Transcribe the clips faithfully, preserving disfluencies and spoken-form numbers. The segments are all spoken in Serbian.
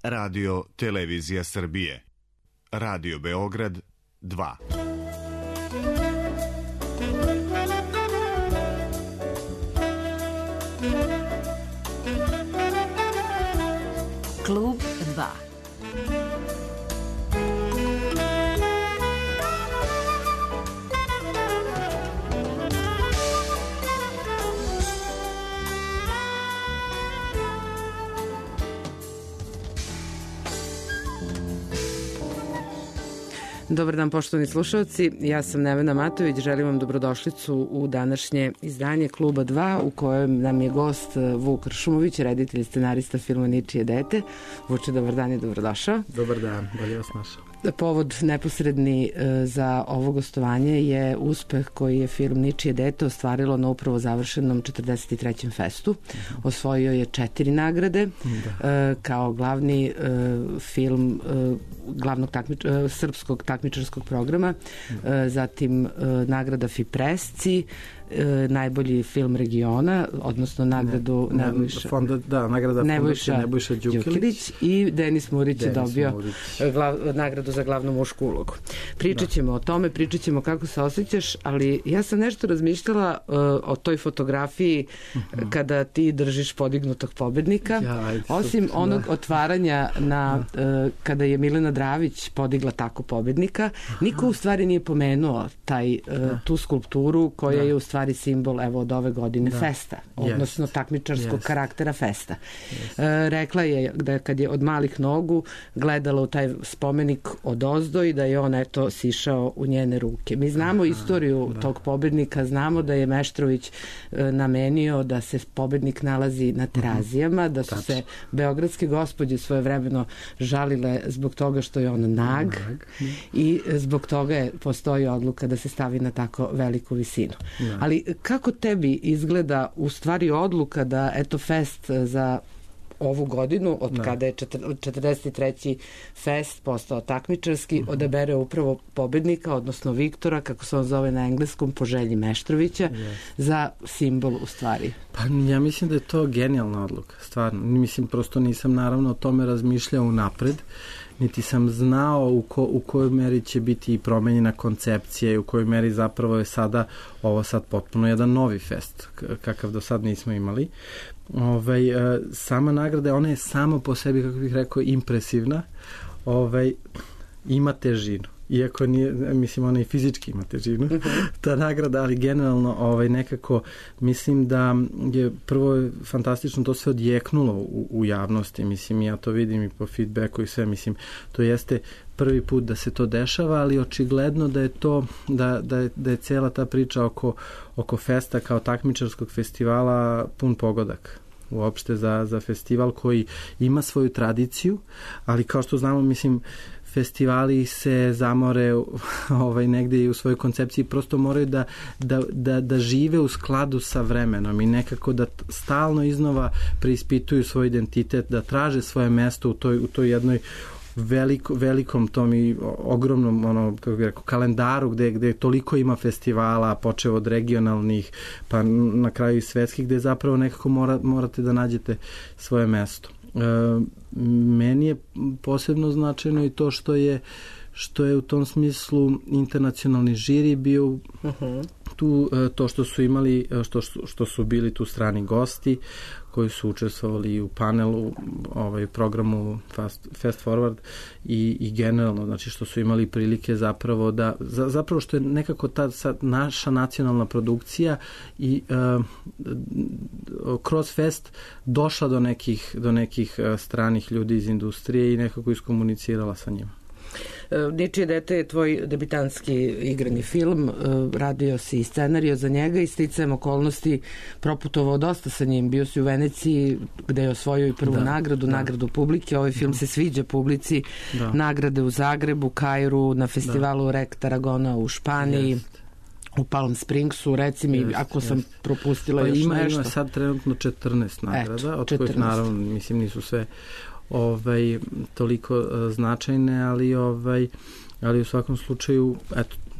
Radio Televizija Srbije. Radio Beograd dva. Klub dva. Dobar dan, poštovani slušalci, ja sam Nevena Matović, želim vam dobrodošlicu u današnje izdanje Kluba dva u kojem nam je gost Vuk Ršumović, reditelj i scenarista filma Ničije dete. Vuče, dobar dan i dobrodošao. Dobar dan, bolje vas našao. Povod neposredni za ovo gostovanje je uspeh koji je film Ničije dete ostvarilo na upravo završenom četrdeset trećem festu. Osvojio je četiri nagrade da. Kao glavni film glavnog takmič, srpskog takmičarskog programa, zatim nagrada Fipresci, najbolji film regiona, odnosno nagradu ne, Nebojša, fonda, da, nagrada Nebojša, Nebojša Đukilić i Denis Murić je dobio Murić. Glav, nagradu za glavnu mušku ulogu. Pričat ćemo da. o tome, pričat ćemo kako se osjećaš, ali ja sam nešto razmišljala uh, o toj fotografiji uh-huh. kada ti držiš podignutog pobednika. Ja, ajde, osim super, onog da. otvaranja na, uh, kada je Milena Dravić podigla tako pobednika, uh-huh. niko u stvari nije pomenuo taj, uh, da. tu skulpturu koja da. je u stvari stvari simbol evo od ove godine da. festa, odnosno yes. takmičarskog yes. karaktera festa. Yes. E, rekla je da kad je od malih nogu gledala u taj spomenik odozdo i da je on eto sišao u njene ruke. Mi znamo Aha, istoriju da. tog pobednika, znamo da je Meštrović e, namenio da se pobednik nalazi na Terazijama, da su Tač. se beogradske gospođe svojevremeno žalile zbog toga što je on nag, nag. i zbog toga je postoji odluka da se stavi na tako veliku visinu. Da. Ali kako tebi izgleda u stvari odluka da eto fest za ovu godinu, od da. kada je četrdeset treći fest postao takmičarski, uh-huh. odabere upravo pobednika, odnosno Viktora, kako se on zove na engleskom, po želji Meštrovića, yes. za simbol u stvari? Pa ja mislim da je to genijalna odluka, stvarno. Mislim, prosto nisam naravno o tome razmišljao unapred, niti sam znao u, ko, u kojoj meri će biti promenjena koncepcija i u kojoj meri zapravo je sada ovo sad potpuno jedan novi fest, kakav do sad nismo imali. Ovaj, sama nagrada, ona je sama po sebi, kako bih rekao, impresivna, ovaj, ima težinu. Iako nije, mislim, ona i fizički ima težinu, ta nagrada, ali generalno ovaj, nekako mislim da je prvo fantastično to sve odjeknulo u, u javnosti, mislim, ja to vidim i po feedbacku i sve, mislim, to jeste prvi put da se to dešava, ali očigledno da je to, da, da, je, da je cela ta priča oko, oko festa kao takmičarskog festivala pun pogodak uopšte za, za festival koji ima svoju tradiciju, ali kao što znamo, mislim, festivali se zamore ovaj, negde i u svojoj koncepciji, prosto moraju da, da, da, da žive u skladu sa vremenom i nekako da stalno iznova preispituju svoj identitet, da traže svoje mesto u toj, u toj jednoj veliko, velikom tom i ogromnom ono, kako bih rekao, kalendaru gde, gde toliko ima festivala, počeo od regionalnih pa na kraju i svetskih, gde zapravo nekako mora, morate da nađete svoje mesto. E, meni je posebno značajno i to što je što je u tom smislu internacionalni žiri bio uh-huh. tu, to što su imali, što, što su bili tu strani gosti koji su učestvovali u panelu, ovaj programu Fast, Fast Forward i, i generalno, znači što su imali prilike zapravo da, za, zapravo što je nekako ta sad naša nacionalna produkcija i uh, kroz fest došla do nekih, do nekih uh, stranih ljudi iz industrije i nekako iskomunicirala sa njima. Ničije dete je tvoj debitanski igrani film, radio si i scenario za njega i sticajem okolnosti proputovao dosta sa njim, bio si u Veneciji gde je osvojio i prvu da, nagradu, da. nagradu publike, ovaj film se sviđa publici, da. nagrade u Zagrebu, Kairu, na festivalu da. Rek Tarragona u Španiji, Jest. u Palm Springsu, reci mi, jest, ako sam jest. propustila pa još ima, nešto. Ima sad trenutno četrnaest nagrada, Eto, od četrnaest. Kojih naravno, mislim, nisu sve ovaj toliko uh, značajne, ali ovaj ali u svakom slučaju eto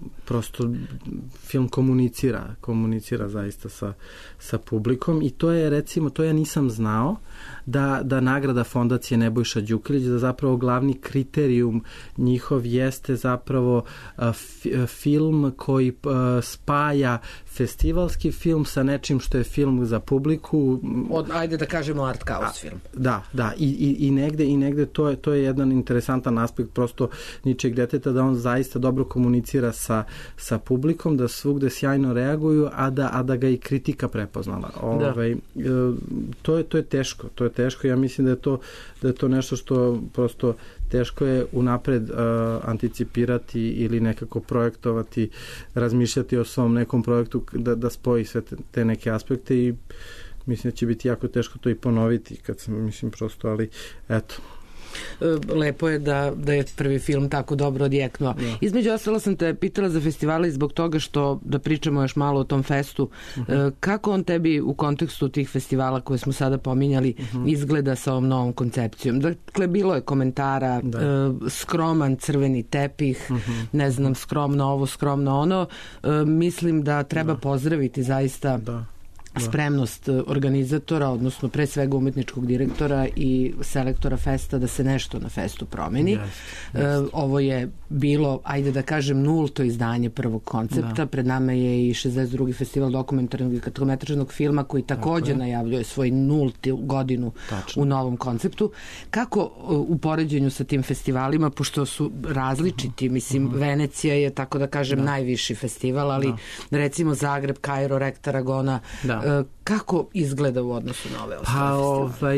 prosto film komunicira, komunicira zaista sa, sa publikom i to je recimo, to ja nisam znao da, da nagrada fondacije Nebojša Đukilić, da zapravo glavni kriterijum njihov jeste zapravo a, f, film koji a, spaja festivalski film sa nečim što je film za publiku. Od, ajde da kažemo art house film. Da, da, i, i, i negde, i negde to je, to je jedan interesantan aspekt prosto ničeg deteta, da on zaista dobro komunicira sa, sa publikom, da svugde sjajno reaguju, a da, a da ga i kritika prepoznala. Da. Ovaj, to, je, to je teško, to je teško, ja mislim da je to, da je to nešto što prosto teško je unapred uh, anticipirati ili nekako projektovati, razmišljati o svom nekom projektu da, da spoji sve te, te neke aspekte i mislim da će biti jako teško to i ponoviti kad sam, mislim prosto, ali eto. Lepo je da, da je prvi film tako dobro odjeknuo. Ja. Između ostalo sam te pitala za festivale zbog toga što, da pričamo još malo o tom festu, uh-huh. kako on tebi u kontekstu tih festivala koje smo sada pominjali uh-huh. izgleda sa ovom novom koncepcijom? Dakle, bilo je komentara, da. skroman crveni tepih, uh-huh. ne znam, skromno ovo, skromno ono. Mislim da treba da. pozdraviti zaista da. spremnost organizatora, odnosno pre svega umetničkog direktora i selektora festa da se nešto na festu promeni. Yes, yes. Ovo je bilo, ajde da kažem, nulto izdanje prvog koncepta. Da. Pred nama je i šezdeset drugi festival dokumentarnog i kratkometražnog filma koji takođe najavljuje svoj nultu godinu Tačno. u novom konceptu. Kako u poređenju sa tim festivalima, pošto su različiti, mislim, uh-huh. Venecija je, tako da kažem, da. najviši festival, ali da. recimo Zagreb, Kairo, Rekt, Aragona, da. kako izgleda u odnosu na ove ostale pa, ovaj,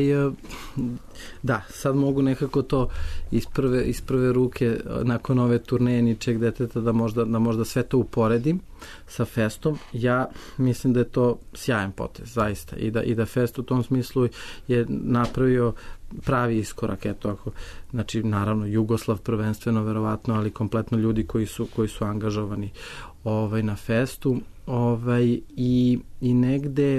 da, sad mogu nekako to iz prve, iz prve ruke nakon ove turneje ničeg deteta da možda, da možda sve to uporedim sa festom. Ja mislim da je to sjajan potez, zaista, i da, i da fest u tom smislu je napravio pravi iskorak, eto ako, znači naravno Jugoslav prvenstveno verovatno, ali kompletno ljudi koji su, koji su angažovani ovaj, na festu. Ovaj, i, i negde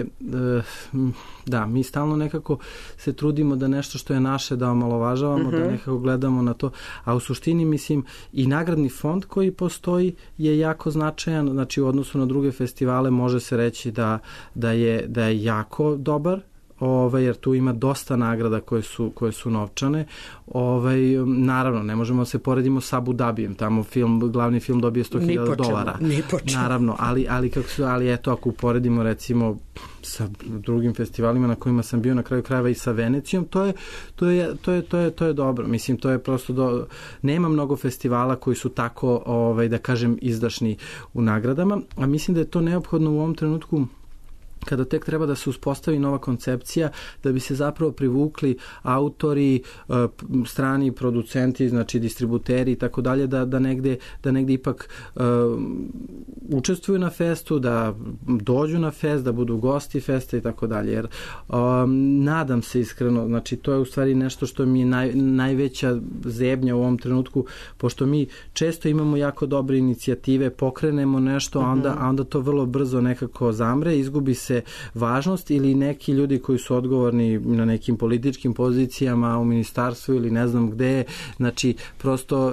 da, mi stalno nekako se trudimo da nešto što je naše da omalovažavamo, uh-huh. da nekako gledamo na to, a u suštini mislim i nagradni fond koji postoji je jako značajan, znači u odnosu na druge festivale može se reći da, da, je, da je jako dobar, ovaj, jer tu ima dosta nagrada koje su, koje su novčane. Ovaj, naravno, ne možemo se poredimo sa Abu Dhabijem, tamo film, glavni film dobije sto hiljada dolara. Naravno, ali, ali, kako su, ali eto, ako uporedimo recimo sa drugim festivalima na kojima sam bio na kraju krajeva i sa Venecijom, to je, to je, to je, to je, to je dobro. Mislim, to je prosto do... nema mnogo festivala koji su tako, ovaj, da kažem, izdašni u nagradama, a mislim da je to neophodno u ovom trenutku kada tek treba da se uspostavi nova koncepcija, da bi se zapravo privukli autori, strani producenti, znači distributeri i tako dalje, da, da, negde, da negde ipak uh, učestvuju na festu, da dođu na fest, da budu gosti festa i tako dalje. Jer um, nadam se iskreno, znači to je u stvari nešto što mi je naj, najveća zebnja u ovom trenutku, pošto mi često imamo jako dobre inicijative, pokrenemo nešto, a onda, a onda to vrlo brzo nekako zamre, izgubi se važnost ili neki ljudi koji su odgovorni na nekim političkim pozicijama u ministarstvu ili ne znam gde, znači prosto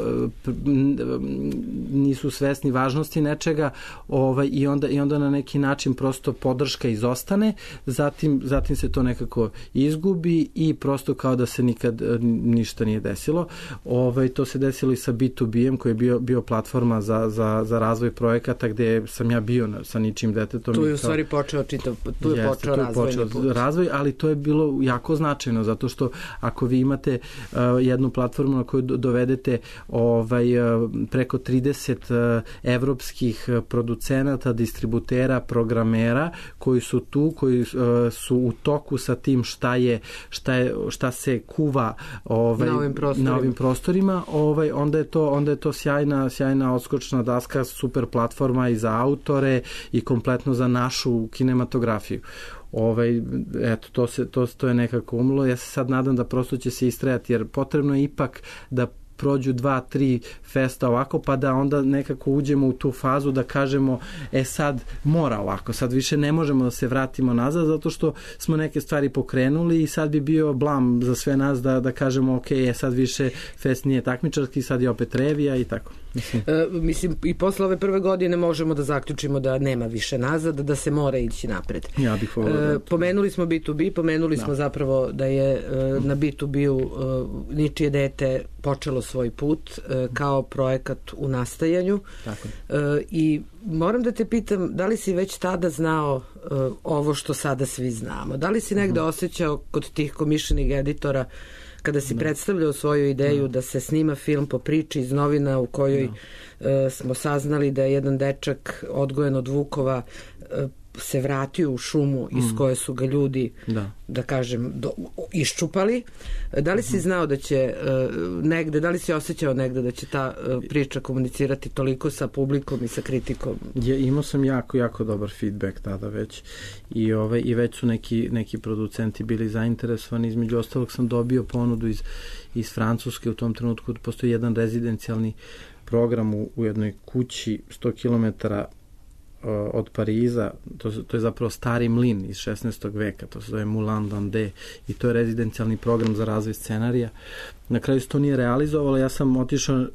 nisu svesni važnosti nečega, ovaj, i, onda, i onda na neki način prosto podrška izostane, zatim, zatim se to nekako izgubi i prosto kao da se nikad ništa nije desilo. Ovaj, to se desilo i sa B to B-em koji je bio, bio platforma za, za, za razvoj projekata gde sam ja bio na, sa ničim detetom. Tu je u stvari počeo čitav, tu je Jeste, počeo razvojni put. Razvoj, ali to je bilo jako značajno, zato što ako vi imate uh, jednu platformu na koju dovedete ovaj, uh, preko trideset uh, evropskih producenata, distributera, programera koji su tu, koji uh, su u toku sa tim šta je, šta je, šta se kuva ovaj, na ovim prostorima, na ovim prostorima ovaj, onda je to, onda je to sjajna, sjajna odskočna daska, super platforma i za autore i kompletno za našu kinematografiju. Ovaj, eto, to, se, to, to je nekako umlo. Ja se sad nadam da prosto će se istrajati, jer potrebno je ipak da prođu dva, tri festa ovako, pa da onda nekako uđemo u tu fazu da kažemo, e sad mora ovako, sad više ne možemo da se vratimo nazad, zato što smo neke stvari pokrenuli i sad bi bio blam za sve nas da, da kažemo, ok, e sad više fest nije takmičarski, sad je opet revija i tako. Mislim. E, mislim, i posle ove prve godine možemo da zaključimo da nema više nazad, da se mora ići napred. Ja bih volio da... E, pomenuli smo B to B, pomenuli da. smo zapravo da je e, na B to B-u e, Ničije dete počelo svoj put e, kao projekat u nastajanju. Tako. E, I moram da te pitam, da li si već tada znao e, ovo što sada svi znamo? Da li si negde uh-huh. osjećao kod tih komišljenih editora kada si da. predstavljao svoju ideju da. da se snima film po priči iz novina u kojoj da. uh, smo saznali da je jedan dečak odgojen od vukova uh, se vratio u šumu iz mm. koje su ga ljudi, da, da kažem, do, iščupali. Da li si znao da će uh, negde, da li si osjećao negde da će ta uh, priča komunicirati toliko sa publikom i sa kritikom? Ja, imao sam jako, jako dobar feedback tada već i, ovaj, i već su neki, neki producenti bili zainteresovani. Između ostalog sam dobio ponudu iz, iz Francuske u tom trenutku. Postoji jedan rezidencijalni program u, u jednoj kući sto kilometara od Pariza, to, to je zapravo stari mlin iz šesnaestog veka, to se zove Moulin d'Andé i to je rezidencijalni program za razvoj scenarija. Na kraju se to nije realizovalo, ja sam otišao,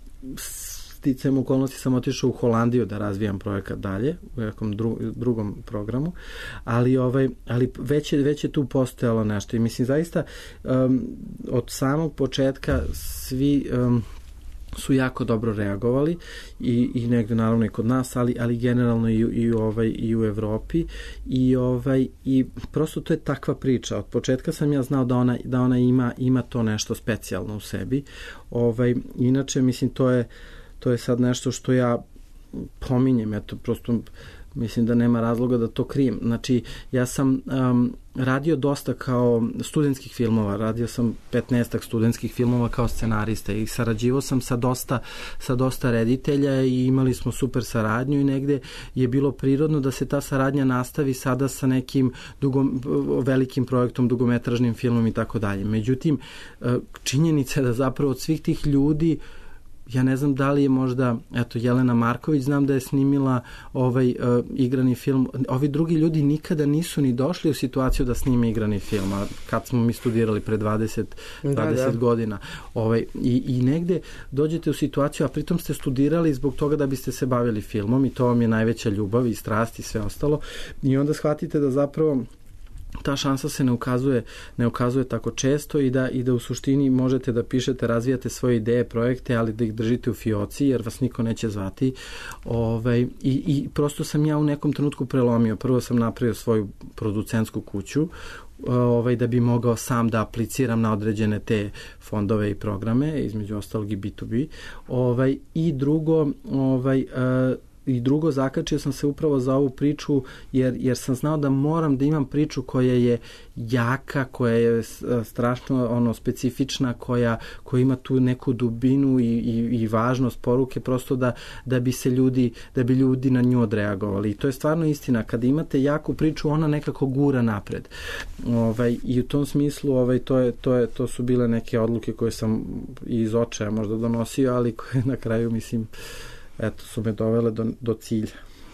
sticajem okolnosti sam otišao u Holandiju da razvijam projekat dalje, u nekom dru, drugom programu, ali, ovaj, ali već, je, već je tu postojalo nešto i mislim zaista um, od samog početka svi um, su jako dobro reagovali i, i negde naravno i kod nas, ali, ali generalno i, i, ovaj, i u Evropi i, ovaj, i prosto to je takva priča. Od početka sam ja znao da ona, da ona ima, ima to nešto specijalno u sebi. Ovaj, inače, mislim, to je, to je sad nešto što ja pominjem, eto, prosto mislim da nema razloga da to krijem. Znači, ja sam um, radio dosta kao studentskih filmova, radio sam petnaestak studentskih filmova kao scenarista i sarađivao sam sa dosta, sa dosta reditelja i imali smo super saradnju i negde je bilo prirodno da se ta saradnja nastavi sada sa nekim dugom, velikim projektom, dugometražnim filmom i tako dalje. Međutim, činjenica je da zapravo od svih tih ljudi ja ne znam da li je možda, eto, Jelena Marković, znam da je snimila ovaj uh, igrani film. Ovi drugi ljudi nikada nisu ni došli u situaciju da snime igrani film, a kad smo mi studirali pre dvadeset, dvadeset da, da. godina. Ovaj, i, I negde dođete u situaciju, a pritom ste studirali zbog toga da biste se bavili filmom i to vam je najveća ljubav i strast i sve ostalo. I onda shvatite da zapravo ta šansa se ne ukazuje, ne ukazuje tako često i da, i da u suštini možete da pišete, razvijate svoje ideje, projekte, ali da ih držite u fioci jer vas niko neće zvati. Ovaj, i, I prosto sam ja u nekom trenutku prelomio. Prvo sam napravio svoju producentsku kuću ovaj, da bi mogao sam da apliciram na određene te fondove i programe, između ostalog i B to B. Ovaj, I drugo, ovaj, uh, I drugo, zakačio sam se upravo za ovu priču jer, jer sam znao da moram da imam priču koja je jaka, koja je strašno ono, specifična, koja, koja ima tu neku dubinu i, i, i važnost poruke, prosto da, da bi se ljudi, da bi ljudi na nju odreagovali. I to je stvarno istina. Kada imate jaku priču, ona nekako gura napred. Ovaj, I u tom smislu ovaj, to, je, to, je, to su bile neke odluke koje sam iz očaja možda donosio, ali koje na kraju, mislim, eto, su me dovele do, do cilja.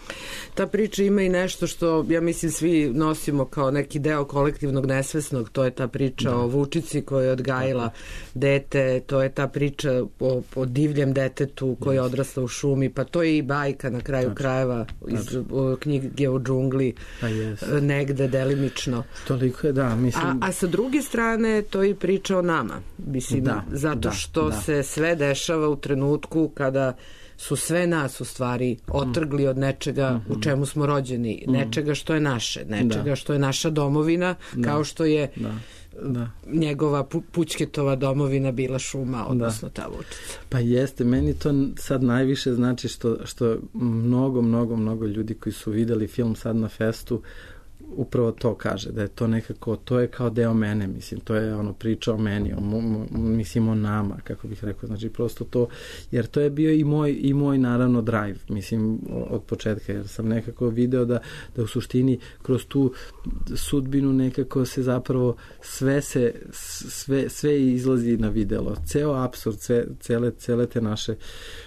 Ta priča ima i nešto što, ja mislim, svi nosimo kao neki deo kolektivnog nesvesnog, to je ta priča da. o Vučici koja je odgajila dete, to je ta priča o, o divljem detetu koji je odrasla u šumi, pa to je i bajka na kraju znači, krajeva iz znači. knjige o džungli, pa negde delimično. Toliko je, da, mislim... A, a sa druge strane, to je i priča o nama, mislim, da, zato da, što da. se sve dešava u trenutku kada su sve nas u stvari otrgli od nečega mm-hmm. u čemu smo rođeni, mm-hmm. nečega što je naše, nečega da. što je naša domovina, da. kao što je da. Da. njegova pu- Pućketova domovina bila šuma, odnosno da. ta Vučica. Pa jeste, meni to sad najviše znači što, što mnogo, mnogo, mnogo ljudi koji su videli film sad na festu upravo to kaže, da je to nekako, to je kao deo mene, mislim, to je ono priča o meni, o, mo, mislim o nama, kako bih rekao, znači prosto to, jer to je bio i moj, i moj naravno drive, mislim, od početka, jer sam nekako video da, da u suštini kroz tu sudbinu nekako se zapravo sve se, sve, sve izlazi na videlo, ceo apsurd, sve, cele, cele te naše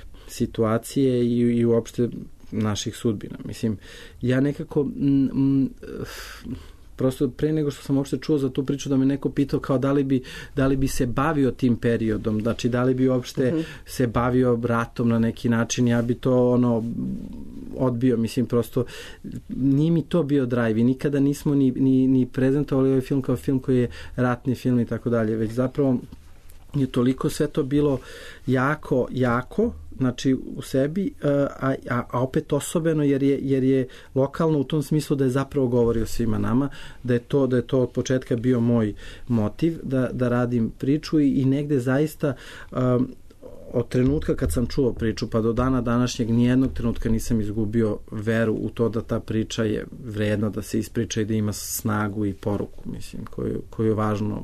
situacije i, i uopšte naših sudbina. Mislim, ja nekako m, m, prosto pre nego što sam uopšte čuo za tu priču da me neko pitao kao da li bi, da li bi se bavio tim periodom, znači da li bi uopšte uh-huh. se bavio ratom na neki način, ja bi to ono odbio, mislim prosto nije mi to bio drive i nikada nismo ni, ni, ni prezentovali ovaj film kao film koji je ratni film i tako dalje, već zapravo je toliko sve to bilo jako, jako, znači u sebi, a, a, a opet osobeno jer je, jer je lokalno u tom smislu da je zapravo govorio svima nama, da je to, da je to od početka bio moj motiv da, da radim priču i, i negde zaista um, od trenutka kad sam čuo priču pa do dana današnjeg nijednog trenutka nisam izgubio veru u to da ta priča je vredna da se ispriča i da ima snagu i poruku, mislim, koju, koju je važno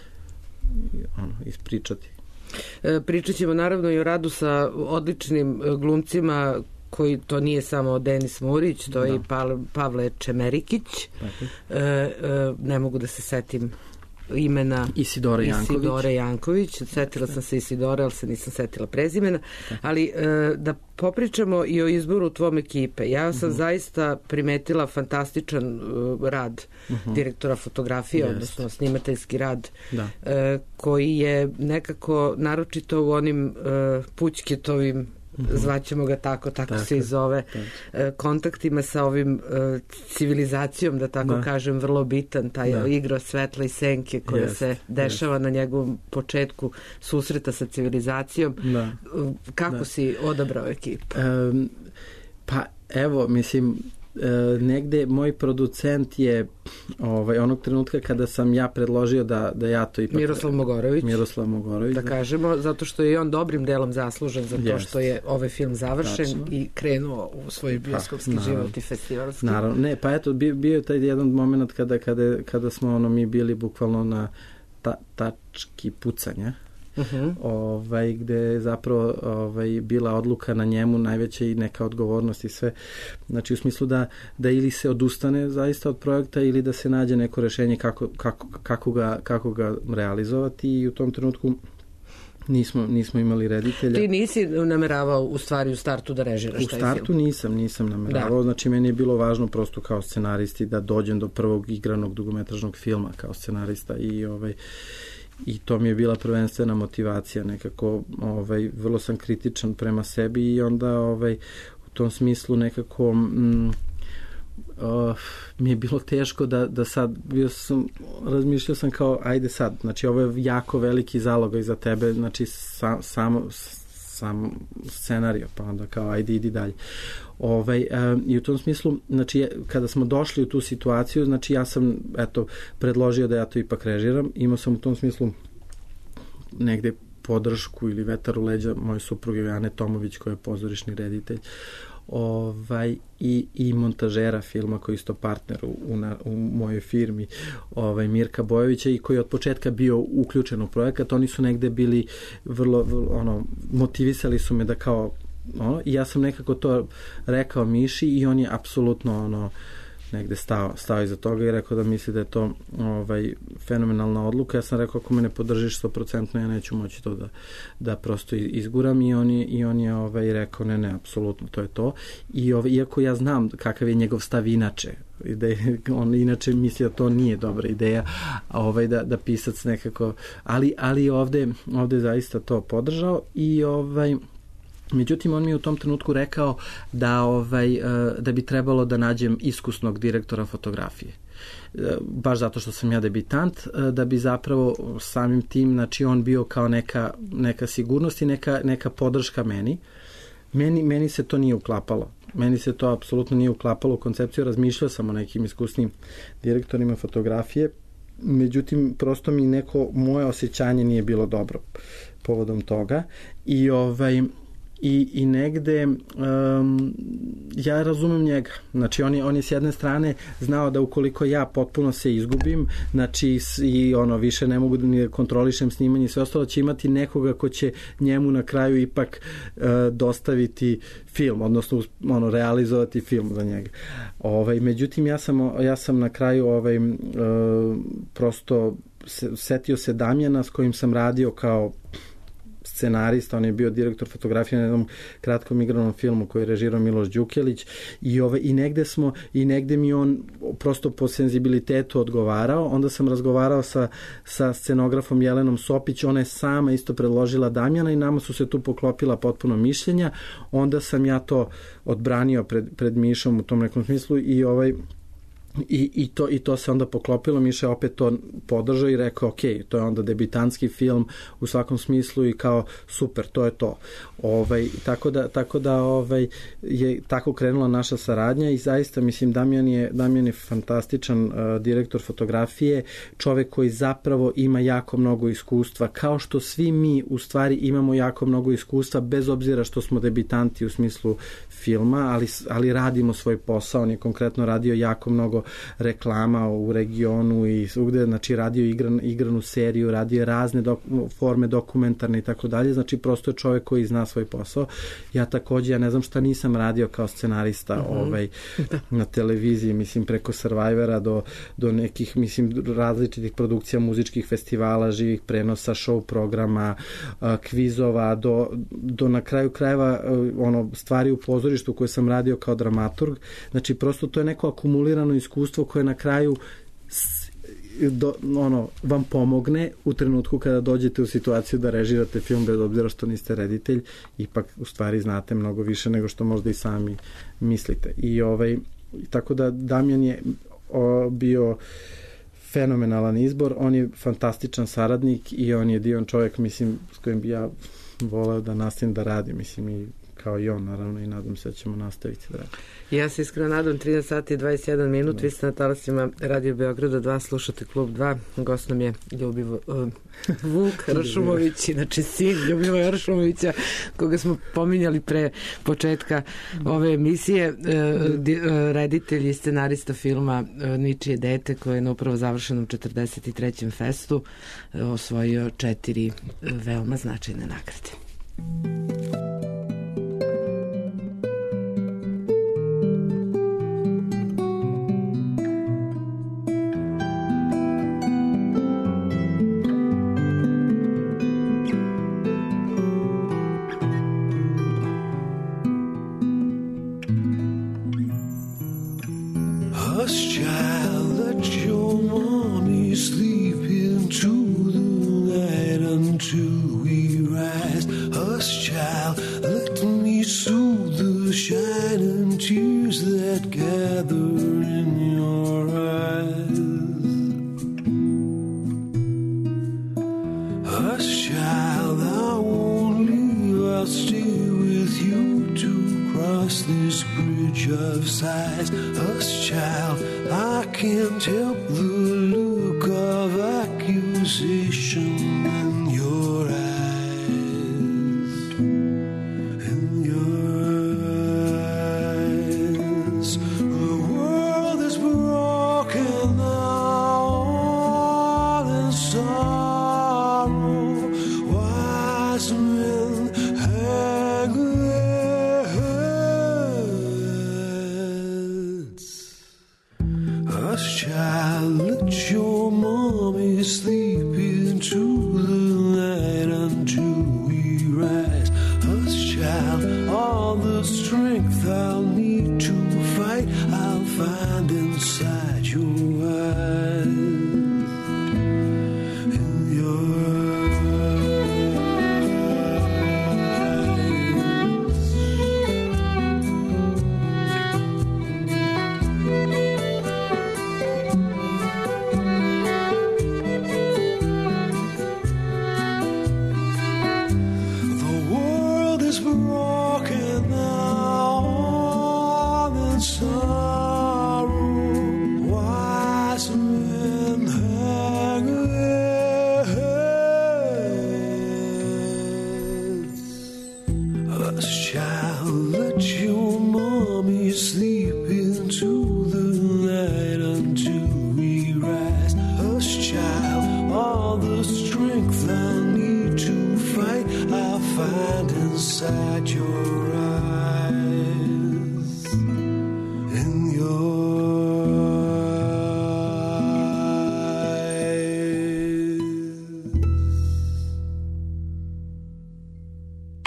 ono, ispričati. E, pričat ćemo naravno i o radu sa odličnim glumcima koji to nije samo Denis Murić, to je i Pavle Čemerikić. E, e, ne mogu da se setim imena Isidora Janković. Isidora Janković. Setila sam se Isidora, ali se nisam setila prezimena. Ali e, da popričamo i o izboru tvom ekipe. Ja sam uh-huh. zaista primetila fantastičan uh, rad uh-huh. direktora fotografije, yes. odnosno snimateljski rad da. Uh, koji je nekako naročito u onim uh, Pućketovim zvaćemo ga tako, tako, tako se i zove, tako. kontaktima sa ovim civilizacijom, da tako da. kažem, vrlo bitan, taj da. igra svetla i senke koja yes, se dešava yes. na njegovom početku susreta sa civilizacijom. Da. Kako da. si odabrao ekipu? Um, pa evo, mislim, negde moj producent je ovaj, onog trenutka kada sam ja predložio da, da ja to ipak... Miroslav Mogorović. Miroslav Mogorović. Da, da kažemo, zato što je on dobrim delom zaslužen za to yes. što je ovaj film završen Tačno. i krenuo u svoj bioskopski pa, život i festivalski. Naravno, ne, pa eto, bio, bio je taj jedan moment kada, kada, kada smo ono, mi bili bukvalno na ta, tački pucanja. Uh-huh. Ovaj, gde je zapravo ovaj, bila odluka na njemu najveća i neka odgovornost i sve. Znači u smislu da, da ili se odustane zaista od projekta ili da se nađe neko rešenje kako, kako, kako, ga, kako ga realizovati i u tom trenutku nismo, nismo imali reditelja. Ti nisi nameravao u stvari u startu da režiraš taj film? U startu nisam, nisam nameravao. Da. Znači meni je bilo važno prosto kao scenaristi da dođem do prvog igranog dugometražnog filma kao scenarista i ovaj i to mi je bila prvenstvena motivacija nekako, ovaj, vrlo sam kritičan prema sebi i onda ovaj, u tom smislu nekako mm, uh, mi je bilo teško da, da sad bio sam, razmišljao sam kao ajde sad, znači ovo je jako veliki zalogaj za tebe, znači sam, sam, sam scenario, pa onda kao ajde idi dalje. Ovaj, um, i u tom smislu, znači kada smo došli u tu situaciju, znači ja sam eto predložio da ja to ipak režiram, imao sam u tom smislu negde podršku ili vetar u leđa moje supruge Ane Tomović koja je pozorišni reditelj ovaj, i, i montažera filma koji je isto partner u, u, u mojoj firmi ovaj, Mirka Bojovića i koji je od početka bio uključen u projekat, oni su negde bili vrlo, vrlo ono, motivisali su me da kao ono, i ja sam nekako to rekao Miši i on je apsolutno ono negde stao, stao iza toga i rekao da misli da je to ovaj, fenomenalna odluka. Ja sam rekao ako me ne podržiš sto posto ja neću moći to da, da prosto izguram i on je, i on je ovaj, rekao ne, ne, apsolutno to je to. I ovaj, iako ja znam kakav je njegov stav inače, da je, on inače misli da to nije dobra ideja ovaj, da, da pisac nekako, ali, ali ovde, ovde zaista to podržao i ovaj međutim, on mi je u tom trenutku rekao da, ovaj, da bi trebalo da nađem iskusnog direktora fotografije. Baš zato što sam ja debitant, da bi zapravo samim tim, znači on bio kao neka, neka sigurnost i neka, neka podrška meni. Meni, meni se to nije uklapalo. Meni se to apsolutno nije uklapalo u koncepciju. Razmišljao sam o nekim iskusnim direktorima fotografije, međutim, prosto mi neko, moje osjećanje nije bilo dobro povodom toga i ovaj I, i negde um, ja razumem njega, znači on je, on je s jedne strane znao da ukoliko ja potpuno se izgubim, znači i ono više ne mogu da ni kontrolišem snimanje i sve ostalo, će imati nekoga ko će njemu na kraju ipak uh, dostaviti film, odnosno ono, realizovati film za njega. Ovaj, međutim ja sam, ja sam na kraju ovaj, uh, prosto se, setio se Damjana s kojim sam radio kao scenarista, on je bio direktor fotografije na jednom kratkom igranom filmu koji je režirao Miloš Đukelić i, ove, i negde smo, i negde mi on prosto po senzibilitetu odgovarao, onda sam razgovarao sa, sa scenografom Jelenom Sopić, ona je sama isto predložila Damjana i nama su se tu poklopila potpuno mišljenja, onda sam ja to odbranio pred, pred Mišom u tom nekom smislu i ovaj I, i, to, i to se onda poklopilo, Miša je opet to podržao i rekao ok, to je onda debitanski film u svakom smislu i kao super, to je to. Ovaj, tako da, tako da ovaj, je tako krenula naša saradnja i zaista mislim Damjan je, Damjan je fantastičan uh, direktor fotografije, čovek koji zapravo ima jako mnogo iskustva, kao što svi mi u stvari imamo jako mnogo iskustva bez obzira što smo debitanti u smislu filma, ali, ali radimo svoj posao, on je konkretno radio jako mnogo reklama u regionu i svugde, znači radio igran, igranu seriju, radio razne dok, forme dokumentarne i tako dalje, znači prosto je čovek koji zna svoj posao. Ja takođe, ja ne znam šta nisam radio kao scenarista uh-huh. ovaj, na televiziji, mislim preko Survivora do, do nekih, mislim, različitih produkcija muzičkih festivala, živih prenosa, show programa, uh, kvizova, do, do na kraju krajeva uh, ono, stvari u pozorištu koje sam radio kao dramaturg, znači prosto to je neko akumulirano iskustvo koje na kraju do, ono, vam pomogne u trenutku kada dođete u situaciju da režirate film bez obzira što niste reditelj, ipak u stvari znate mnogo više nego što možda i sami mislite. I ovaj, tako da Damjan je o, bio fenomenalan izbor, on je fantastičan saradnik i on je divan čovjek, mislim, s kojim bi ja voleo da nastavim da radim, mislim, i kao i on, naravno, i nadam se da ćemo nastaviti da radimo. Ja se iskreno nadam, trinaest sati i dvadeset jedan minut, da. Vi ste na talasima Radio Beograda dva, slušate Klub dva, gost nam je Ljubivo, uh, Vuk Ršumović, inače sin Ljubivoja Ršumovića, koga smo pominjali pre početka ove emisije, uh, di, uh, reditelj i scenarista filma uh, Ničije dete, koje je na upravo završenom četrdeset trećem festu uh, osvojio četiri uh, veoma značajne nagrade.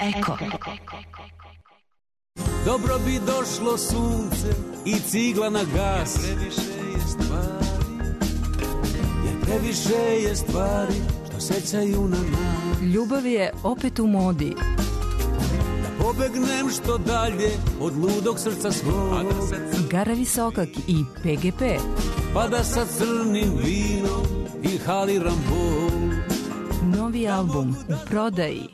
Eko. Dobro bi došlo sunce i cigla na gas, jer previše je stvari, jer previše je stvari što sećaju na nas. Ljubav je opet u modi. Da pobegnem što dalje od ludog srca svog. Gara Visokak i P G P. Pa da sa crnim vinom inhaliram bol. Novi album u prodaji.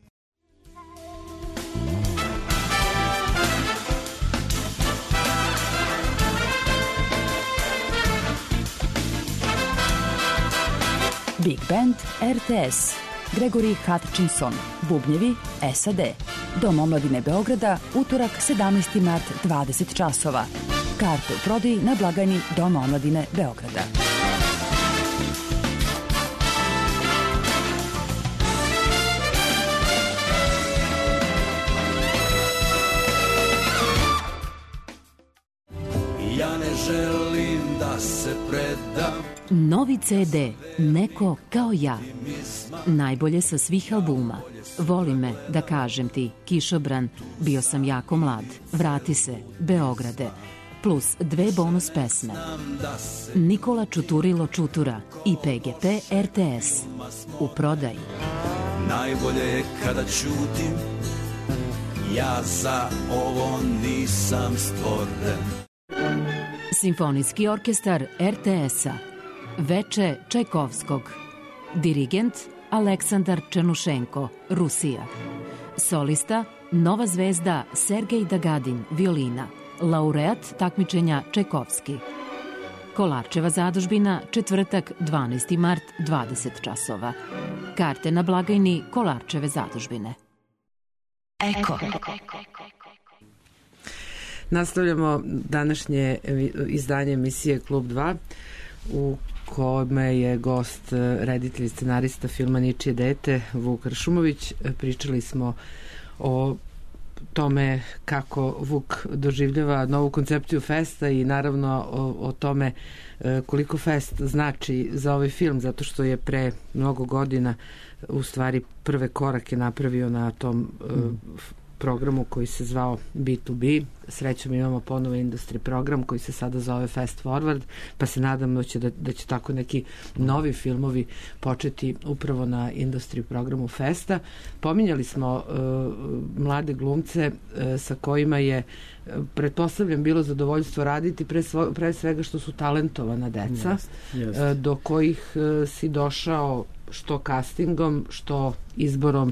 Big Band R T S, Gregory Hutchinson, bubnjevi S A D. Dom omladine Beograda, utorak sedamnaesti mart, dvadeset časova. Karte u prodaji na blagajni Doma omladine Beograda. Ja ne želim da se predam. Novi C D, Neko kao ja. Najbolje sa svih albuma. Voli me, da kažem ti, Kišobran, Bio sam jako mlad, Vrati se, Beograde, plus dve bonus pesme. Nikola Čuturilo Čutura i P G P R T S. U prodaji. Najbolje je kada ćutim, ja za ovo nisam stvoren. Simfonijski orkestar R T S-a. Veče Čajkovskog. Dirigent Aleksandar Černušenko, Rusija. Solista Nova zvezda Sergej Dagadin, violina. Laureat takmičenja Čajkovski. Kolarčeva zadužbina, četvrtak, dvanaesti mart, dvadeset časova. Karte na blagajni Kolarčeve zadužbine. Eko. Nastavljamo današnje izdanje emisije Klub dva, u kome je gost reditelj i scenarista filma Ničije dete Vuk Ršumović. Pričali smo o tome kako Vuk doživljava novu koncepciju festa i naravno o, o tome koliko fest znači za ovaj film, zato što je pre mnogo godina u stvari prve korake napravio na tom mm. programu koji se zvao B to B. Srećom imamo ponovo industry program koji se sada zove Fast Forward, pa se nadam da će, da, da će tako neki novi filmovi početi upravo na industry programu Festa. Pominjali smo uh, mlade glumce uh, sa kojima je pretpostavljam bilo zadovoljstvo raditi, pre, svo, pre svega što su talentovana deca, yes, yes. Uh, do kojih uh, si došao što castingom, što izborom,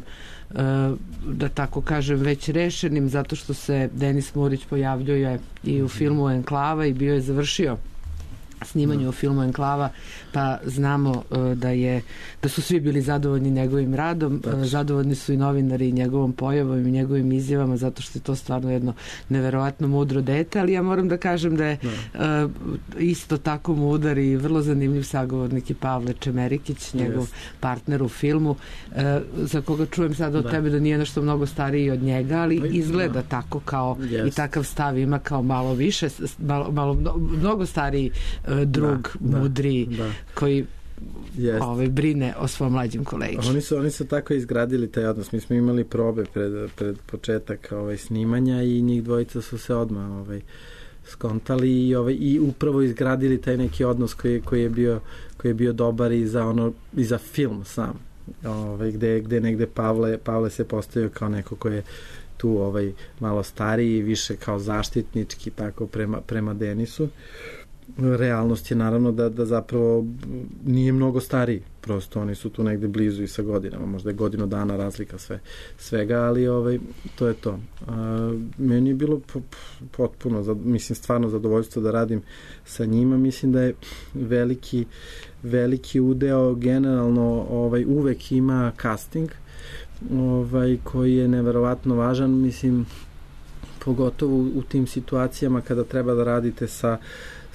da tako kažem, već rešenim, zato što se Denis Murić pojavljuje i u filmu Enklava i bio je završio snimanju no. u filmu Enklava, pa znamo da je da su svi bili zadovoljni njegovim radom, Tačno. zadovoljni su i novinari njegovom pojavom i njegovim izjavama, zato što je to stvarno jedno neverovatno mudro dete, ali ja moram da kažem da je no. uh, isto tako mudar i vrlo zanimljiv sagovornik i Pavle Čemerikić, njegov yes. partner u filmu, uh, za koga čujem sada od da. tebe da nije nešto mnogo stariji od njega, ali no. izgleda no. tako kao yes. i takav stav ima kao malo više, malo, malo mnogo stariji drug, da, mudri, da. koji Yes. Ove, brine o svom mlađim kolegi. Oni su, oni su tako izgradili taj odnos. Mi smo imali probe pred, pred početak ovaj, snimanja i njih dvojica su se odmah ovaj, skontali i, ovaj, i upravo izgradili taj neki odnos koji, koji, je, bio, koji je bio dobar i za, ono, i za film sam. Ovaj, gde, gde negde Pavle, Pavle se postavio kao neko koji je tu ovaj, malo stariji, više kao zaštitnički tako prema, prema Denisu. Realnost je naravno da, da zapravo nije mnogo stariji, prosto oni su tu negde blizu i sa godinama, možda je godinu dana razlika sve, svega, ali ovaj, to je to. A, meni je bilo potpuno, mislim stvarno zadovoljstvo da radim sa njima, mislim da je veliki, veliki udeo generalno ovaj, uvek ima casting ovaj, koji je neverovatno važan, mislim pogotovo u, u tim situacijama kada treba da radite sa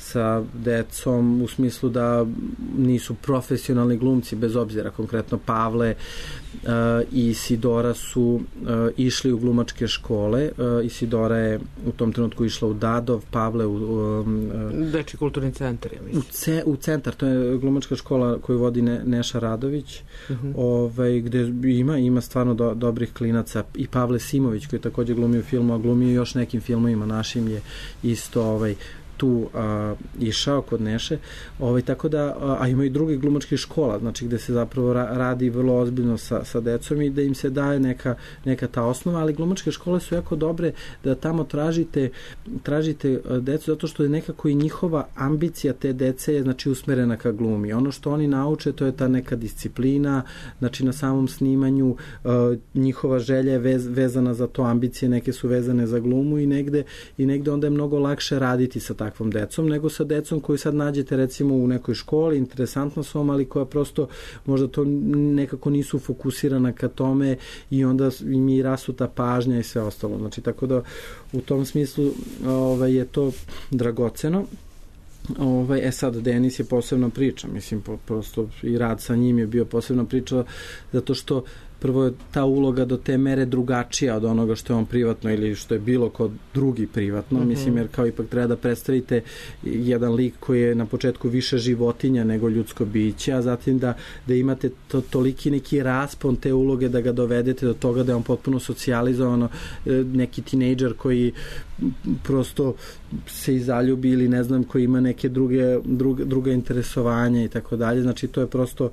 sa decom u smislu da nisu profesionalni glumci, bez obzira, konkretno Pavle uh, i Isidora su uh, išli u glumačke škole. Uh, Isidora je u tom trenutku išla u Dadov, Pavle u... Um, uh, Dečji kulturni centar, ja mislim. U, ce, u centar, to je glumačka škola koju vodi ne, Neša Radović, uh-huh. ovaj, gde ima, ima stvarno do, dobrih klinaca. I Pavle Simović, koji je takođe glumio u filmu, a glumio još nekim filmovima našim, je isto ovaj, tu a, išao kod Neše, ovaj, tako da, a, a ima i drugih glumačkih škola, znači gde se zapravo ra, radi vrlo ozbiljno sa, sa decom i da im se daje neka, neka ta osnova, ali glumačke škole su jako dobre da tamo tražite, tražite decu, zato što je nekako i njihova ambicija te dece je, znači, usmerena ka glumi. Ono što oni nauče, to je ta neka disciplina, znači na samom snimanju a, njihova želja je vez, vezana za to, ambicije neke su vezane za glumu i negde, i negde onda je mnogo lakše raditi sa takvom decom, nego sa decom koju sad nađete recimo u nekoj školi, interesantno su vam, ali koja prosto možda to nekako nisu fokusirana ka tome i onda im i rasuta pažnja i sve ostalo. Znači, tako da u tom smislu ovaj, je to dragoceno. Ovaj, e sad, Denis je posebna priča, mislim, prosto i rad sa njim je bio posebna priča, zato što prvo je ta uloga do te mere drugačija od onoga što je on privatno ili što je bilo kod drugi privatno, mm-hmm. mislim, jer kao ipak treba da predstavite jedan lik koji je na početku više životinja nego ljudsko biće, a zatim da, da imate to, toliki neki raspon te uloge da ga dovedete do toga da je on potpuno socijalizovano, neki tinejdžer koji prosto se i zaljubi ili ne znam, koji ima neke druge, druge, druga interesovanja i tako dalje. Znači, to je prosto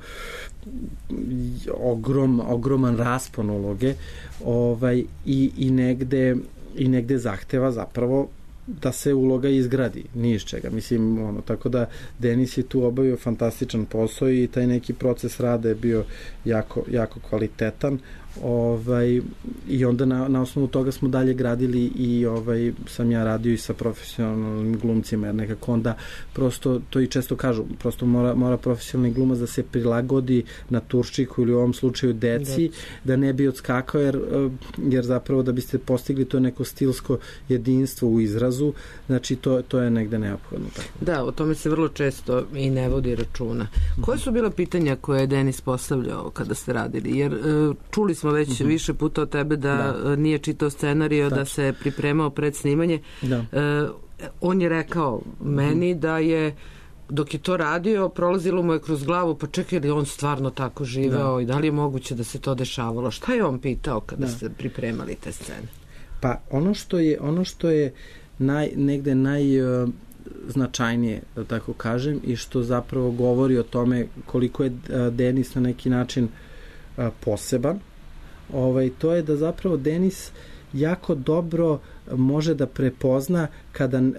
ogrom, ogroman raspon uloge, ovaj, i, i, negde, i negde zahteva zapravo da se uloga izgradi, ni iz čega. Mislim, ono, tako da Denis je tu obavio fantastičan posao i taj neki proces rada je bio jako, jako kvalitetan. Ovaj, i onda na, na osnovu toga smo dalje gradili i ovaj, sam ja radio i sa profesionalnim glumcima, jer nekako onda prosto, to i često kažu, prosto mora, mora profesionalni glumac da se prilagodi na turščiku ili u ovom slučaju deci, Dec. da ne bi odskakao, jer, jer zapravo da biste postigli to neko stilsko jedinstvo u izrazu, znači to, to je negde neophodno. Tako. Da, o tome se vrlo često i ne vodi računa. Koje su bila pitanja koje je Denis postavljao kada ste radili? Jer čuli smo već uh-huh. više puta od tebe da, da. nije čitao scenario, da se pripremao pred snimanje. Da. E, on je rekao meni uh-huh. da je dok je to radio, prolazilo mu je kroz glavu, pa čekaj li on stvarno tako živeo da. i da li je moguće da se to dešavalo? Šta je on pitao kada da. ste pripremali te scene? Pa ono što je, ono što je naj, negde naj... Uh, značajnije, da tako kažem, i što zapravo govori o tome koliko je Denis na neki način poseban, ovaj, to je da zapravo Denis jako dobro može da prepozna kada um,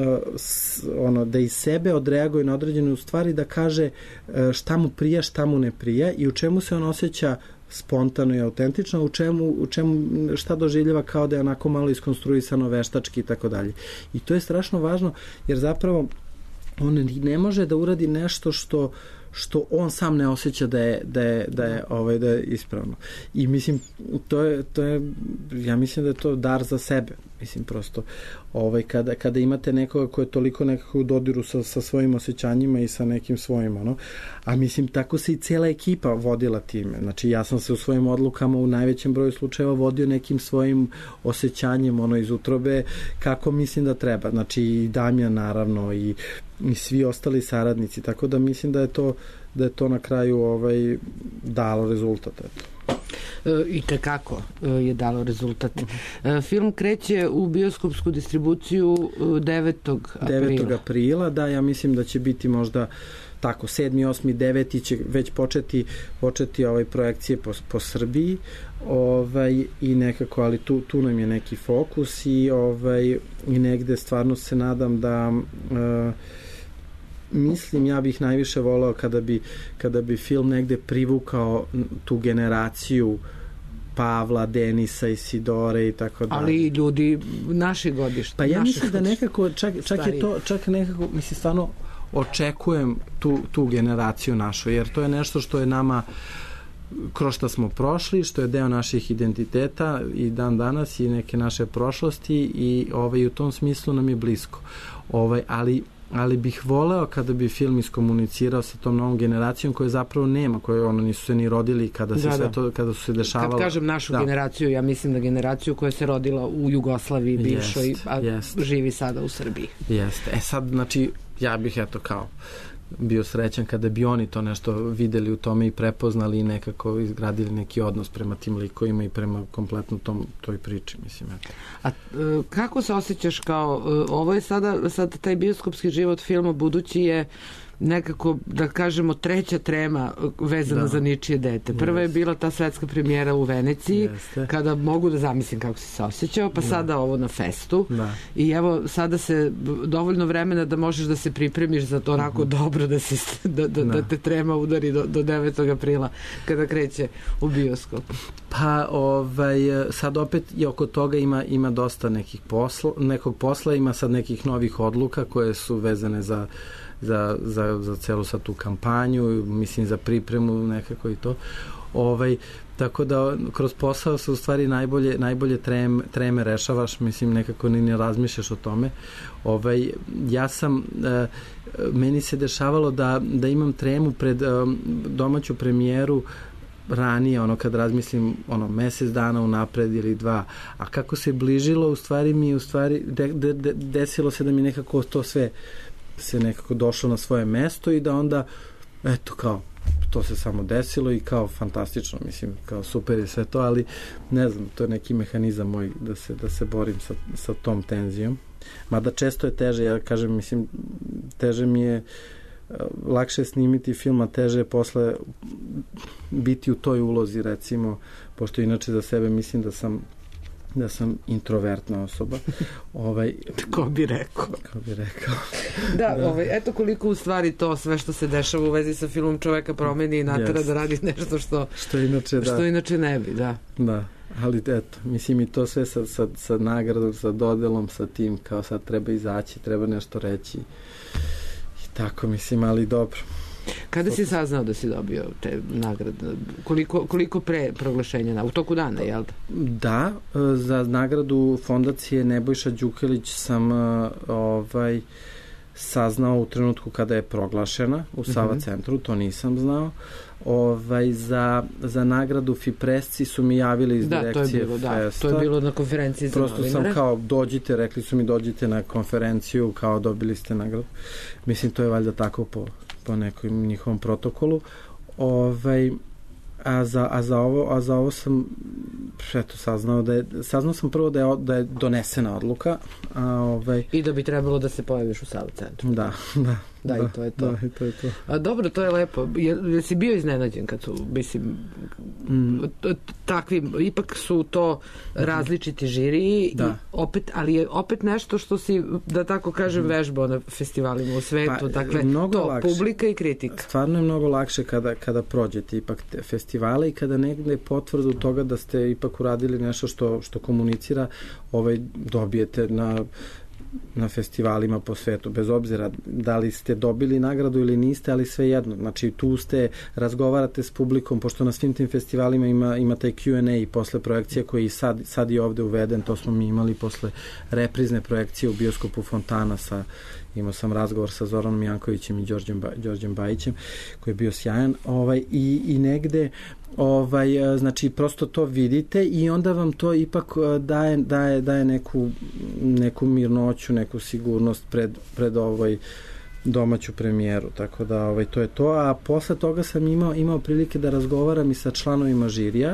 s, ono, da iz sebe odreaguje na određene stvari, da kaže šta mu prija, šta mu ne prija i u čemu se on osjeća spontano i autentično, u čemu, u čemu šta doživljava kao da je onako malo iskonstruisano veštački i tako dalje. I to je strašno važno, jer zapravo on ne može da uradi nešto što što on sam ne osjeća da je da je da je ovaj da je ispravno. I mislim to je to je ja mislim da je to dar za sebe. Mislim prosto ovaj kada kada imate nekoga ko je toliko nekako u dodiru sa sa svojim osjećanjima i sa nekim svojim ono, a mislim tako se i cela ekipa vodila time. Znači ja sam se u svojim odlukama u najvećem broju slučajeva vodio nekim svojim osjećanjem ono iz utrobe kako mislim da treba. Znači i Damjan naravno i i svi ostali saradnici, tako da mislim da je to da je to na kraju ovaj dalo rezultat, eto. E, i tekako je dalo rezultat. Uh-huh. Film kreće u bioskopsku distribuciju devetog aprila. devetog aprila, da, ja mislim da će biti možda tako, sedmi, osmi, deveti će već početi, početi ovaj projekcije po, po Srbiji, ovaj, i nekako, ali tu, tu nam je neki fokus i, ovaj, i negde stvarno se nadam da uh, mislim, ja bih najviše volao kada bi, kada bi film negde privukao tu generaciju Pavla, Denisa, Isidore i tako dalje. Ali i ljudi naši godišta. Pa ja mislim da nekako, čak, čak je to, čak nekako, mislim, stvarno očekujem tu, tu generaciju našu, jer to je nešto što je nama kroz što smo prošli, što je deo naših identiteta i dan danas i neke naše prošlosti i ovaj, u tom smislu nam je blisko. Ovaj, ali ali bih voleo kada bi film iskomunicirao sa tom novom generacijom koja zapravo nema, koje ono nisu se ni rodili kada se da, sve da. to, kada su se dešavalo. Kad kažem našu da. generaciju, ja mislim na generaciju koja se rodila u Jugoslaviji bivšoj, jest, a jest. živi sada u Srbiji. Jeste. E sad, znači, ja bih eto kao bio srećan kada bi oni to nešto videli u tome i prepoznali i nekako izgradili neki odnos prema tim likovima i prema kompletno tom, toj priči, mislim. Eto. A e, kako se osjećaš kao, e, ovo je sada, sad taj bioskopski život filma budući je nekako, da kažemo, treća trema vezana da. za ničije dete. Prva yes. je bila ta svetska premijera u Veneciji, Jeste. kada mogu da zamislim kako si se osjećao, pa da. sada ovo na festu. Da. I evo, sada se dovoljno vremena da možeš da se pripremiš za to onako uh-huh. dobro, da, se, da, da, da. da te trema udari do, do devetog aprila, kada kreće u bioskop. Pa, ovaj, sad opet i oko toga ima, ima dosta nekih posla, nekog posla, ima sad nekih novih odluka koje su vezane za za, za, za celu sad tu kampanju, mislim za pripremu nekako i to. Ovaj, tako da kroz posao se u stvari najbolje, najbolje trem, treme rešavaš, mislim nekako ni ne razmišljaš o tome. Ovaj, ja sam, e, meni se dešavalo da, da imam tremu pred e, domaću premijeru ranije, ono kad razmislim ono mesec dana unapred ili dva, a kako se bližilo u stvari mi u stvari de, de, de, desilo se da mi nekako to sve se nekako došlo na svoje mesto i da onda eto kao to se samo desilo i kao fantastično, mislim, kao super je sve to, ali ne znam, to je neki mehanizam moj da se, da se borim sa, sa tom tenzijom. Mada često je teže, ja kažem, mislim, teže mi je lakše snimiti film, a teže je posle biti u toj ulozi, recimo, pošto inače za sebe mislim da sam da sam introvertna osoba. Ovaj, ko bi rekao. Ko bi rekao. Da, da. Ovaj, eto koliko u stvari to sve što se dešava u vezi sa filmom čoveka promeni i natera yes. da radi nešto što, što, inače, što da. inače ne bi, da. Da, ali eto, mislim i to sve sa, sa, sa nagradom, sa dodelom, sa tim, kao sad treba izaći, treba nešto reći i tako, mislim, ali dobro. Kada si saznao da si dobio te nagrade? Koliko, koliko pre proglašenja? U toku dana, jel da? Da, za nagradu fondacije Nebojša Đukelić sam ovaj, saznao u trenutku kada je proglašena u Sava uh-huh. centru, to nisam znao. Ovaj, za, za nagradu Fipresci su mi javili iz da, direkcije to je bilo, Festa. Da, to je bilo na konferenciji za Prosto novinare. sam kao, dođite, rekli su mi dođite na konferenciju, kao dobili ste nagradu. Mislim, to je valjda tako po po nekom njihovom protokolu. Ovaj, a, za, a, za ovo, a za ovo sam eto, saznao da je, saznao sam prvo da je, da je donesena odluka. A, ovaj, I da bi trebalo da se pojaviš u Sava centru. Da, da. Da, da, i to je to. Da, i to je to. A, dobro, to je lepo. Je, je si bio iznenađen kad su, mislim, mm. takvi, ipak su to različiti žiriji, da. opet, ali je opet nešto što si, da tako kažem, vežbao na festivalima u svetu. Pa, dakle, to, lakše. Publika i kritika. Stvarno je mnogo lakše kada, kada prođete ipak te festivale i kada negde potvrdu toga da ste ipak uradili nešto što, što komunicira, ovaj, dobijete na na festivalima po svetu, bez obzira da li ste dobili nagradu ili niste, ali sve jedno. Znači, tu ste, razgovarate s publikom, pošto na svim tim festivalima ima, ima taj Q and A i posle projekcije koji sad, sad je ovde uveden, to smo mi imali posle reprizne projekcije u bioskopu Fontana sa, imao sam razgovor sa Zoranom Jankovićem i Đorđem, Đorđem Bajićem, koji je bio sjajan, ovaj, i, i negde ovaj, znači prosto to vidite i onda vam to ipak daje, daje, daje neku, neku mirnoću, neku sigurnost pred, pred ovoj domaću premijeru, tako da ovaj, to je to, a posle toga sam imao, imao prilike da razgovaram i sa članovima žirija,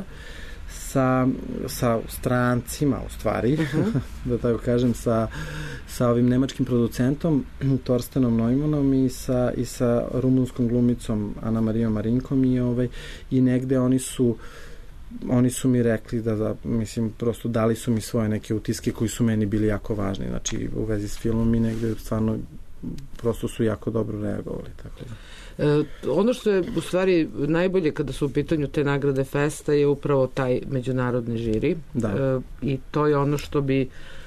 sa, sa strancima u stvari, uh-huh. da tako kažem, sa, sa ovim nemačkim producentom Torstenom Neumannom i sa, i sa rumunskom glumicom Ana Marijom Marinkom i, ovaj, i negde oni su oni su mi rekli da, da, mislim, prosto dali su mi svoje neke utiske koji su meni bili jako važni, znači u vezi s filmom i negde stvarno prosto su jako dobro reagovali, tako da. E, ono što je u stvari najbolje kada su u pitanju te nagrade Festa je upravo taj međunarodni žiri. Da. E, i to je ono što bi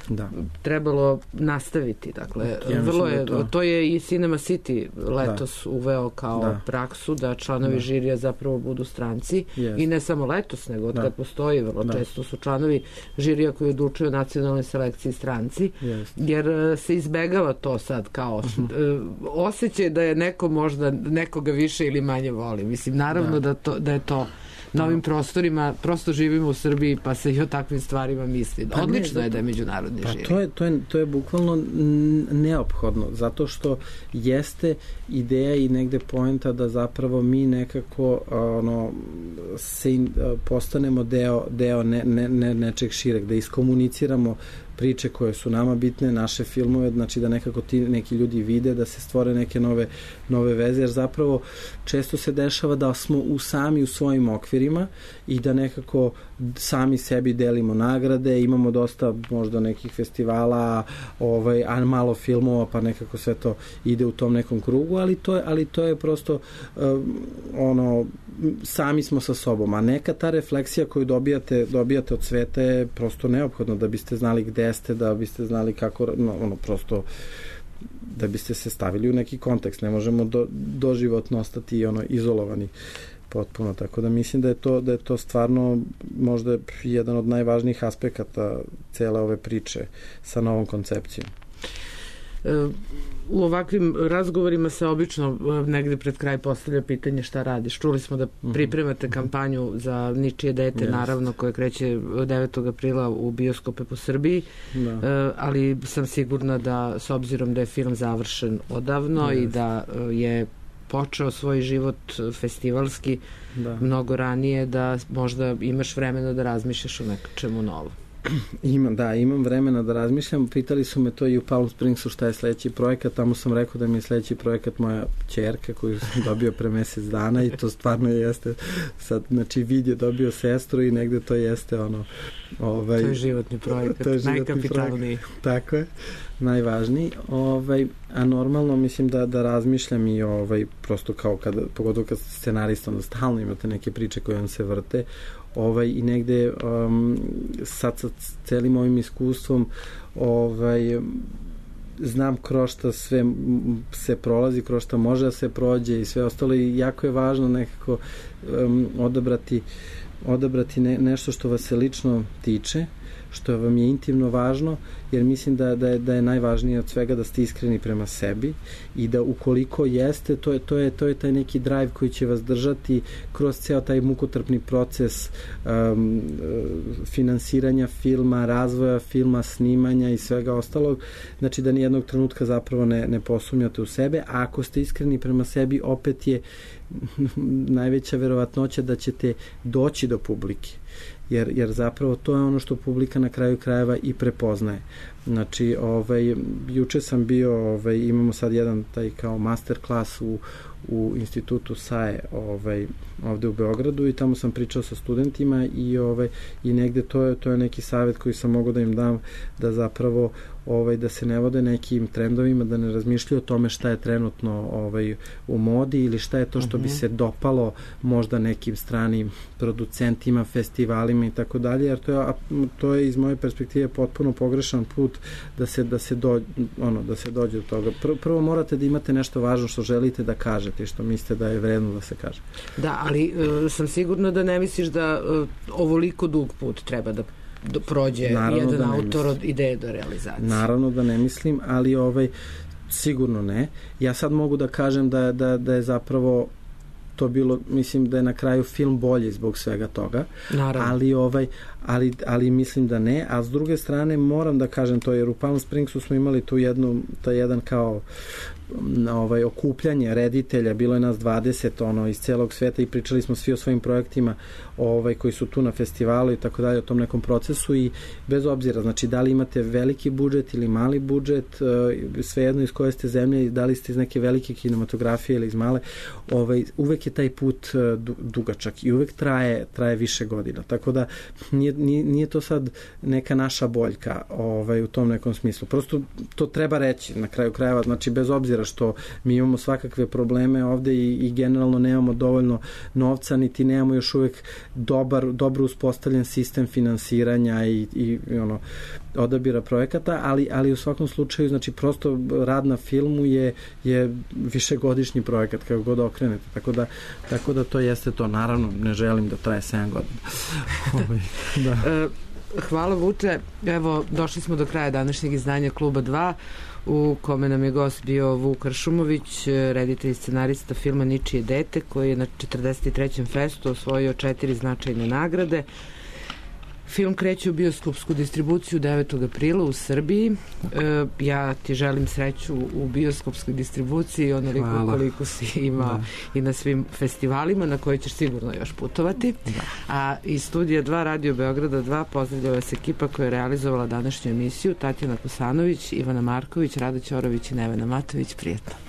da. trebalo nastaviti. Dakle, ja vrlo je, to... to je i Cinema City letos da. uveo kao da. praksu da članovi da. žirija zapravo budu stranci yes. i ne samo letos, nego od da. kad postoji, vrlo da. često su članovi žirija koji odlučuju o nacionalnoj selekciji stranci, yes. jer se izbegava to sad kao uh-huh. osjećaj da je neko možda nekoga više ili manje voli. Mislim, naravno da, da, to, da je to na ovim prostorima, prosto živimo u Srbiji pa se i o takvim stvarima misli. Pa odlično ne, je da je međunarodni pa žiri. To je, to, je, to je bukvalno neophodno, zato što jeste ideja i negde poenta da zapravo mi nekako ono, se in, postanemo deo, deo ne, ne, ne, nečeg šireg, da iskomuniciramo priče koje su nama bitne, naše filmove, znači da nekako ti neki ljudi vide, da se stvore neke nove, nove veze, jer zapravo često se dešava da smo u sami u svojim okvirima i da nekako sami sebi delimo nagrade, imamo dosta možda nekih festivala, ovaj, a malo filmova, pa nekako sve to ide u tom nekom krugu, ali to je, ali to je prosto um, ono, sami smo sa sobom, a neka ta refleksija koju dobijate, dobijate od sveta je prosto neophodno da biste znali gde ste, da biste znali kako, no, ono, prosto da biste se stavili u neki kontekst. Ne možemo do, doživotno ostati ono, izolovani potpuno, tako da mislim da je to, da je to stvarno možda jedan od najvažnijih aspekata cele ove priče sa novom koncepcijom. U ovakvim razgovorima se obično negde pred kraj postavlja pitanje šta radiš. Čuli smo da pripremate kampanju za Ničije dete, yes. naravno, koje kreće devetog aprila u bioskope po Srbiji, da. ali sam sigurna da, s obzirom da je film završen odavno yes. i da je počeo svoj život festivalski da. mnogo ranije, da možda imaš vremena da razmišljaš o nečemu novom. Imam, da, imam vremena da razmišljam. Pitali su me to i u Palm Springsu šta je sledeći projekat, tamo sam rekao da mi je sledeći projekat moja ćerka koju sam dobio pre mesec dana i to stvarno jeste sad, znači vid je dobio sestru i negde to jeste ono ovaj, to je životni projekat, je životni najkapitalniji projekat, tako je, najvažniji, ovaj, a normalno mislim da, da razmišljam i ovaj, prosto kao kada, pogotovo kad ste scenarista, onda stalno imate neke priče koje vam se vrte, ovaj, i negde um, sad sa celim ovim iskustvom ovaj, znam kroz šta sve se prolazi, kroz šta može da se prođe i sve ostalo i jako je važno nekako um, odabrati odabrati ne, nešto što vas se lično tiče, što vam je intimno važno, jer mislim da, da, je, da je najvažnije od svega da ste iskreni prema sebi i da ukoliko jeste, to je, to je, to je taj neki drive koji će vas držati kroz ceo taj mukotrpni proces um, finansiranja filma, razvoja filma, snimanja i svega ostalog, znači da nijednog trenutka zapravo ne, ne posumnjate u sebe, a ako ste iskreni prema sebi, opet je najveća verovatnoća da ćete doći do publike. Jer, jer zapravo to je ono što publika na kraju krajeva i prepoznaje. Znači, ovaj, juče sam bio, ovaj, imamo sad jedan taj kao master klas u, u institutu S A E ovaj, ovde u Beogradu i tamo sam pričao sa studentima i, ovaj, i negde to je, to je neki savjet koji sam mogao da im dam, da zapravo ovaj, da se ne vode nekim trendovima, da ne razmišljaju o tome šta je trenutno ovaj, u modi ili šta je to što uh-huh. bi se dopalo možda nekim stranim producentima, festivalima i tako dalje, jer to je, to je iz moje perspektive potpuno pogrešan put da se, da se, do, ono, da se dođe do toga. Prvo, prvo morate da imate nešto važno što želite da kažete i što mislite da je vredno da se kaže. Da, ali uh, sam sigurna da ne misliš da uh, ovoliko dug put treba da do, prođe naravno jedan da autor od ideje do realizacije. Naravno da ne mislim, ali ovaj, sigurno ne. Ja sad mogu da kažem da, da, da je zapravo to bilo, mislim da je na kraju film bolji zbog svega toga. Naravno. Ali, ovaj, ali, ali mislim da ne, a s druge strane moram da kažem to, jer u Palm Springsu smo imali tu jednu, taj jedan kao ovaj, okupljanje reditelja, bilo je nas dvadeset ono, iz celog sveta i pričali smo svi o svojim projektima ovaj, koji su tu na festivalu i tako dalje, o tom nekom procesu i bez obzira, znači da li imate veliki budžet ili mali budžet, svejedno iz koje ste zemlje, da li ste iz neke velike kinematografije ili iz male, ovaj, uvek je taj put dugačak i uvek traje, traje više godina, tako da nije nije, nije, nije to sad neka naša boljka ovaj, u tom nekom smislu. Prosto to treba reći na kraju krajeva, znači bez obzira što mi imamo svakakve probleme ovde i, i generalno nemamo dovoljno novca, niti nemamo još uvek dobar, dobro uspostavljen sistem finansiranja i, i, i ono, odabira projekata, ali, ali u svakom slučaju, znači prosto rad na filmu je, je višegodišnji projekat, kako god okrenete, tako da, tako da to jeste to. Naravno, ne želim da traje sedam godina. Da. Hvala Vuče. Evo, došli smo do kraja današnjeg izdanja Kluba dva, u kome nam je gost bio Vuk Kršumović, reditelj i scenarista filma Ničije dete, koji je na četrdeset trećem festu osvojio četiri značajne nagrade. Film kreće u bioskopsku distribuciju devetog aprila u Srbiji. E, ja ti želim sreću u bioskopskoj distribuciji, onoliko koliko si ima da. I na svim festivalima na koje ćeš sigurno još putovati. Da. A iz studija dva Radio Beograda dva pozdravlja vas ekipa koja je realizovala današnju emisiju: Tatjana Kosanović, Ivana Marković, Rado Ćorović i Nevena Matović. Prijetno.